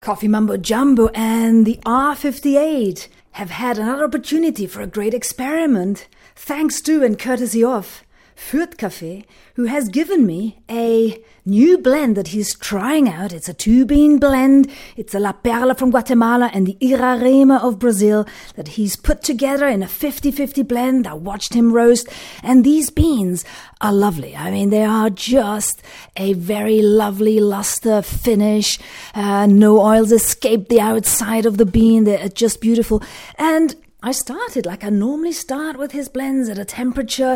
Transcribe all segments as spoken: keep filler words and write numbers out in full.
Coffee Mumbo Jumbo and the R fifty-eight have had another opportunity for a great experiment, thanks to and courtesy of Fürth Café, who has given me a new blend that he's trying out. It's a two-bean blend. It's a La Perla from Guatemala and the Irarema of Brazil that he's put together in a fifty-fifty blend. I watched him roast, and these beans are lovely. I mean, they are just a very lovely luster finish. Uh, no oils escape the outside of the bean. They're just beautiful. And I started like I normally start with his blends at a temperature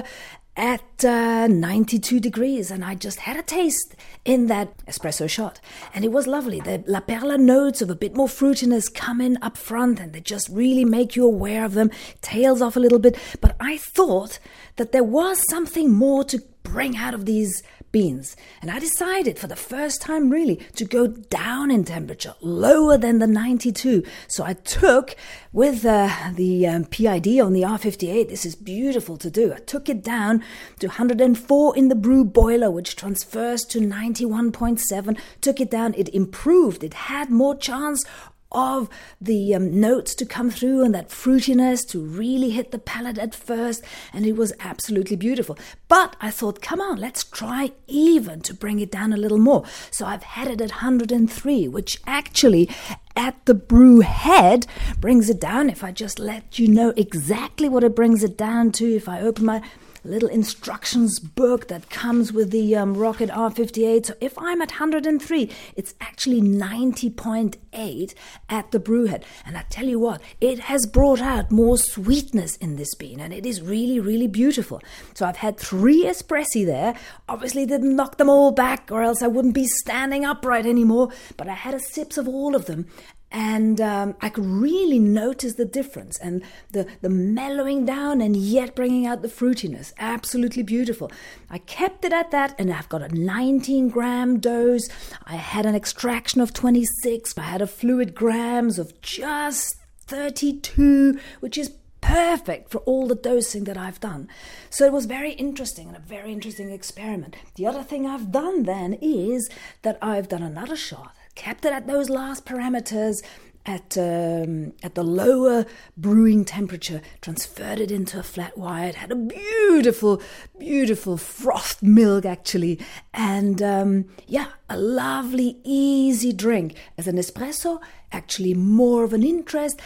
at uh, ninety-two degrees, and I just had a taste in that espresso shot, and it was lovely. The La Perla notes of a bit more fruitiness come in up front, and they just really make you aware of them, tails off a little bit, but I thought that there was something more to bring out of these beans, and I decided for the first time really to go down in temperature, lower than the ninety-two. So I took with uh, the um, P I D on the R fifty-eight, this is beautiful to do, I took it down to one hundred four in the brew boiler, which transfers to ninety-one point seven, took it down, it improved, it had more chance of the um, notes to come through and that fruitiness to really hit the palate at first, and it was absolutely beautiful. But I thought, come on, let's try even to bring it down a little more. So I've had it at one hundred three, which actually at the brew head brings it down. If I just let you know exactly what it brings it down to, if I open my little instructions book that comes with the um, Rocket R fifty-eight. So if I'm at one hundred three, it's actually ninety point eight at the brew head. And I tell you what, it has brought out more sweetness in this bean, and it is really, really beautiful. So I've had three espressi there. Obviously didn't knock them all back, or else I wouldn't be standing upright anymore. But I had a sips of all of them. And um, I could really notice the difference and the, the mellowing down and yet bringing out the fruitiness. Absolutely beautiful. I kept it at that, and I've got a nineteen gram dose. I had an extraction of twenty-six. I had a fluid grams of just thirty-two, which is perfect for all the dosing that I've done. So it was very interesting and a very interesting experiment. The other thing I've done then is that I've done another shot. Kept it at those last parameters at um, at the lower brewing temperature, transferred it into a flat white, had a beautiful, beautiful frothed milk actually, and um, yeah, a lovely, easy drink. As an espresso, actually more of an interest,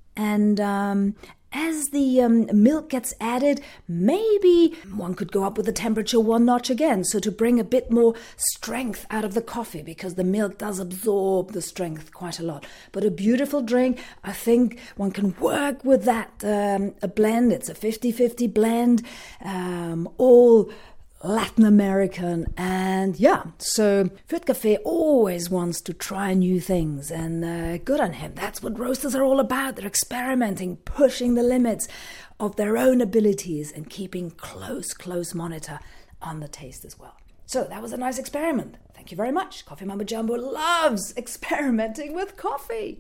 and um, as the um, milk gets added, maybe one could go up with the temperature one notch again, so to bring a bit more strength out of the coffee, because the milk does absorb the strength quite a lot. But a beautiful drink, I think one can work with that um, a blend. It's a fifty-fifty blend, um, all Latin American, and yeah, so Fürth Café always wants to try new things, and uh, good on him. That's what roasters are all about. They're experimenting, pushing the limits of their own abilities and keeping close, close monitor on the taste as well. So that was a nice experiment. Thank you very much. Coffee Mumbo Jumbo loves experimenting with coffee.